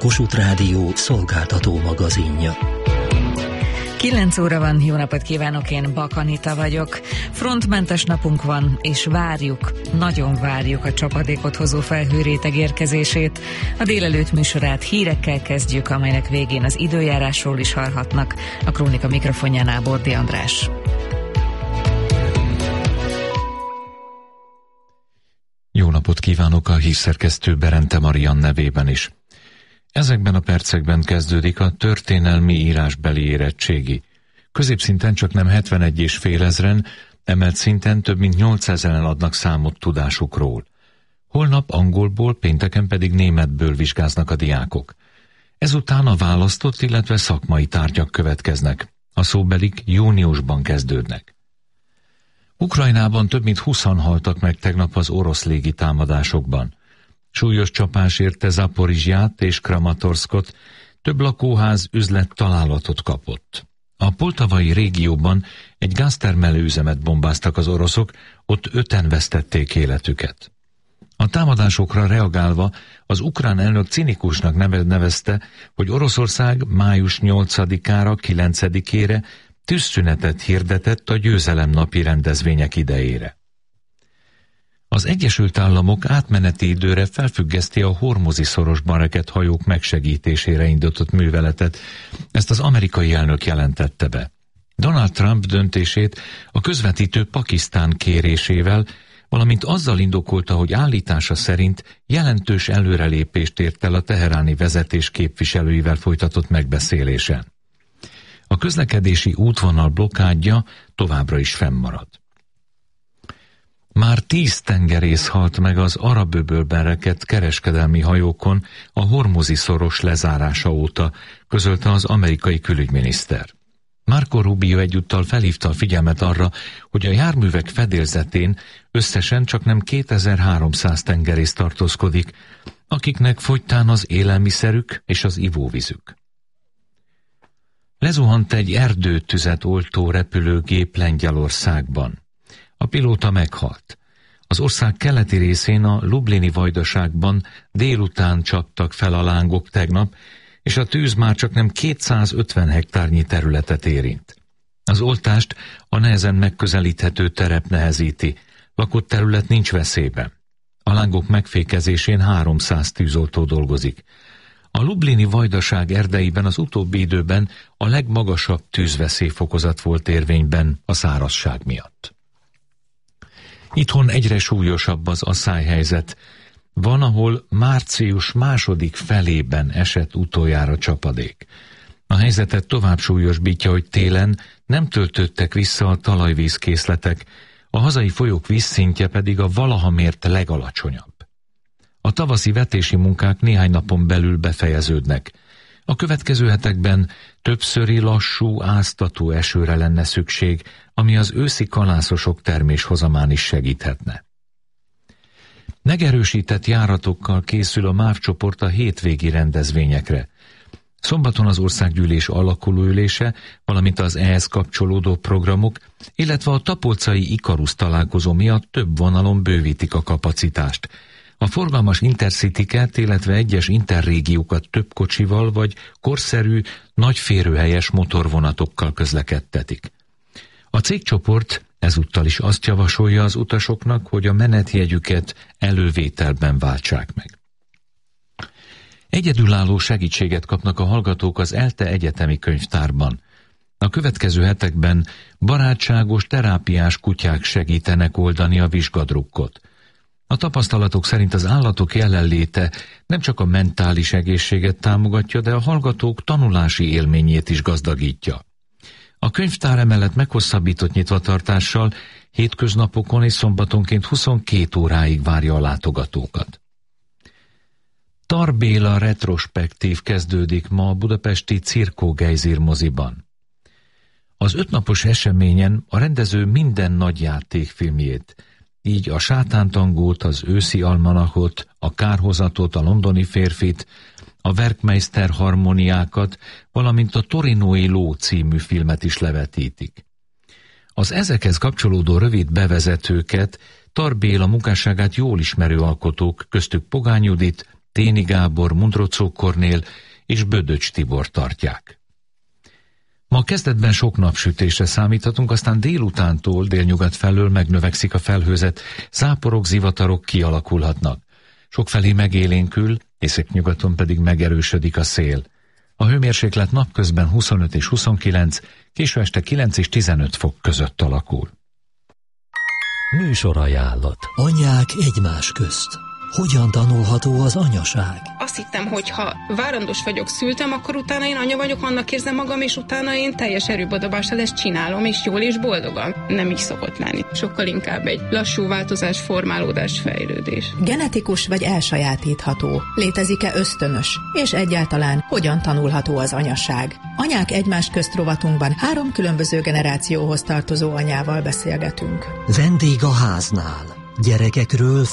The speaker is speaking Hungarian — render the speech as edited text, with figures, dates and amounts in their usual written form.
Kossuth Rádió szolgáltató magazinja. 9 óra van, jó napot kívánok, én Bak Anita vagyok. Frontmentes napunk van, és várjuk, nagyon várjuk a csapadékot hozó felhőréteg érkezését. A délelőtt műsorát hírekkel kezdjük, amelynek végén az időjárásról is hallhatnak. A Krónika mikrofonjánál Bordi András. Jó napot kívánok a hírszerkesztő Berente Marian nevében is. Ezekben a percekben kezdődik a történelmi írásbeli érettségi. Középszinten csaknem 71,5 ezren, emelt szinten több mint 800-en adnak számot tudásukról. Holnap angolból, pénteken pedig németből vizsgáznak a diákok. Ezután a választott, illetve szakmai tárgyak következnek. A szóbelik júniusban kezdődnek. Ukrajnában több mint 20-an haltak meg tegnap az orosz légitámadásokban. Súlyos csapás érte Zaporizsját és Kramatorszkot, több lakóház, üzlet találatot kapott. A poltavai régióban egy gáztermelő üzemet bombáztak az oroszok, ott 5-en vesztették életüket. A támadásokra reagálva az ukrán elnök cinikusnak nevezte, hogy Oroszország május 8-ára, 9-ére tűzszünetet hirdetett a győzelemnapi rendezvények idejére. Az Egyesült Államok átmeneti időre felfüggeszti a Hormuzi-szorosban rekedt hajók megsegítésére indított műveletet, ezt az amerikai elnök jelentette be. Donald Trump döntését a közvetítő Pakisztán kérésével, valamint azzal indokolta, hogy állítása szerint jelentős előrelépést ért el a teheráni vezetés képviselőivel folytatott megbeszélésen. A közlekedési útvonal blokkádja továbbra is fennmarad. Már 10 tengerész halt meg az Arab-öbölben rekedt kereskedelmi hajókon a Hormuzi-szoros lezárása óta, közölte az amerikai külügyminiszter. Marco Rubio egyúttal felhívta a figyelmet arra, hogy a járművek fedélzetén összesen csaknem 2300 tengerész tartózkodik, akiknek fogytán az élelmiszerük és az ivóvízük. Lezuhant egy erdőtüzet oltó repülőgép Lengyelországban. A pilóta meghalt. Az ország keleti részén a Lublini vajdaságban délután csaptak fel a lángok tegnap, és a tűz már csaknem 250 hektárnyi területet érint. Az oltást a nehezen megközelíthető terep nehezíti, lakott terület nincs veszélyben. A lángok megfékezésén 300 tűzoltó dolgozik. A Lublini vajdaság erdeiben az utóbbi időben a legmagasabb tűzveszélyfokozat volt érvényben a szárazság miatt. Itthon egyre súlyosabb az asszályhelyzet. Van, ahol március második felében esett utoljára csapadék. A helyzetet tovább súlyosbítja, hogy télen nem töltöttek vissza a talajvízkészletek, a hazai folyók vízszintje pedig a valaha mért legalacsonyabb. A tavaszi vetési munkák néhány napon belül befejeződnek. A következő hetekben többszöri lassú, áztató esőre lenne szükség, ami az őszi kalászosok terméshozamán is segíthetne. Megerősített járatokkal készül a MÁV csoport a hétvégi rendezvényekre. Szombaton az országgyűlés alakulóülése, valamint az ehhez kapcsolódó programok, illetve a tapolcai Ikarusz találkozó miatt több vonalon bővítik a kapacitást. A forgalmas intercityket, illetve egyes interrégiókat több kocsival vagy korszerű, nagy férőhelyes motorvonatokkal közlekedtetik. A cégcsoport ezúttal is azt javasolja az utasoknak, hogy a menetjegyüket elővételben váltsák meg. Egyedülálló segítséget kapnak a hallgatók az ELTE egyetemi könyvtárban. A következő hetekben barátságos, terápiás kutyák segítenek oldani a vizsgadrukkot. A tapasztalatok szerint az állatok jelenléte nem csak a mentális egészséget támogatja, de a hallgatók tanulási élményét is gazdagítja. A könyvtár emellett meghosszabbított nyitvatartással hétköznapokon és szombatonként 22 óráig várja a látogatókat. Tar Béla retrospektív kezdődik ma a budapesti Cirkó Gejzír moziban. Az 5 napos eseményen a rendező minden nagy játékfilmjét, így a Sátántangót, az Őszi almanachot, a Kárhozatot, a Londoni férfit, a Werkmeister harmoniákat, valamint a Torinói ló című filmet is levetítik. Az ezekhez kapcsolódó rövid bevezetőket Tar Béla munkásságát jól ismerő alkotók, köztük Pogány Judit, Téni Gábor, Mundrocó Kornél és Bödöcs Tibor tartják. Ma kezdetben sok napsütésre számíthatunk, aztán délutántól délnyugat felől megnövekszik a felhőzet, záporok, zivatarok kialakulhatnak. Sokfelé megélénkül, északnyugaton pedig megerősödik a szél. A hőmérséklet napközben 25 és 29, késő este 9 és 15 fok között alakul. Műsorajánlat. Anyák egymás közt. Hogyan tanulható az anyaság? Azt hittem, hogy ha várandós vagyok, szültem, akkor utána én anya vagyok, annak érzem magam, és utána én teljes erőbedobással ezt csinálom, és jól és boldogan. Nem így szokott lenni. Sokkal inkább egy lassú változás, formálódás, fejlődés. Genetikus vagy elsajátítható? Létezik-e ösztönös? És egyáltalán hogyan tanulható az anyaság? Anyák egymás közt rovatunkban 3 különböző generációhoz tartozó anyával beszélgetünk. Vendég a háznál. Gyerekekről,